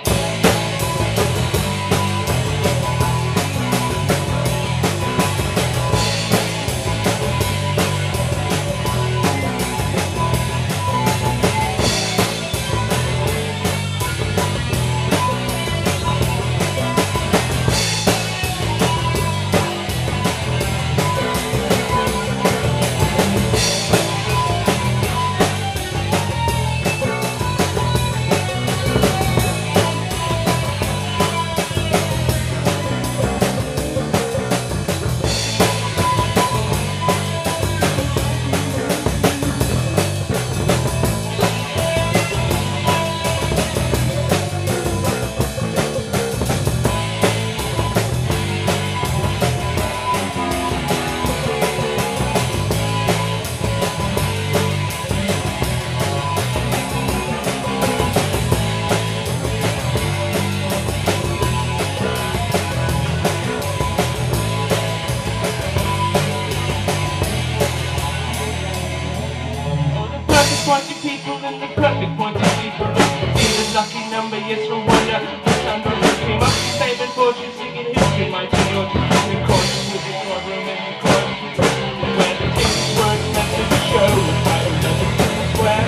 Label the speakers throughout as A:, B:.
A: Pointy people and the perfect pointy people. Feel a lucky number, yes, no wonder. The number came up to saving fortune, singing history, my senior. In accordance with the courtroom and the court. Where the king's words meant to show. I remember the square.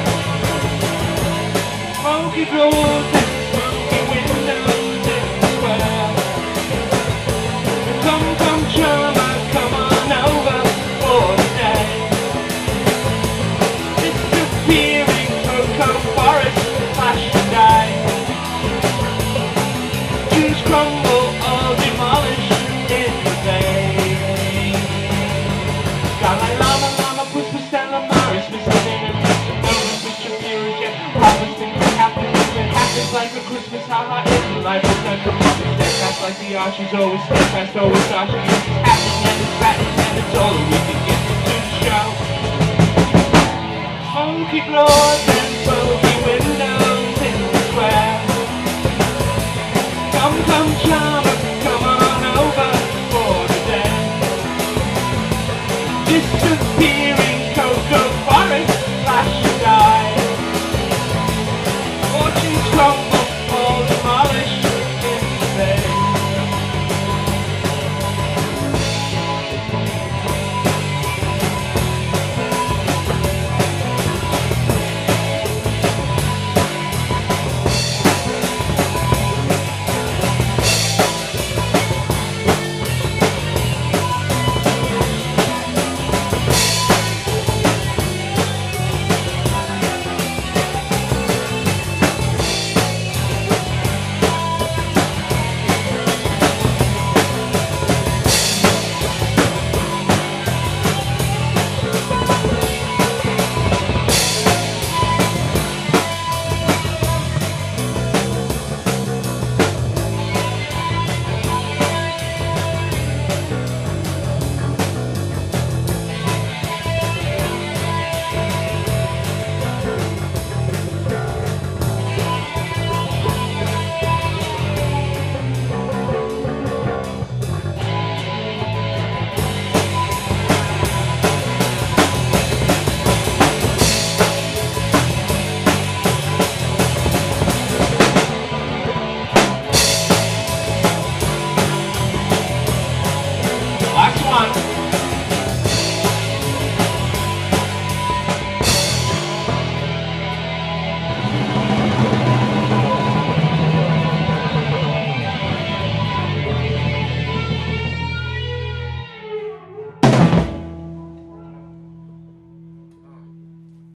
A: Smoky doors and smoky windows in the square. Come, charmer, come on over for the day. Disappearing cocoa forest, flash and die. Jews crumble or demolish in the bay. Dalai Lama, Lama, Puspa, Stella Maris, Mr. Lennon, Mr. Dolan, Mr. Furia, harvesting what happens. It happens like a Christmas, haha, in life is not the promise. Steadfast like the arches, always steadfast, always arching. It's happening and it's fattening and it's all we can get to the show. Smoky floors.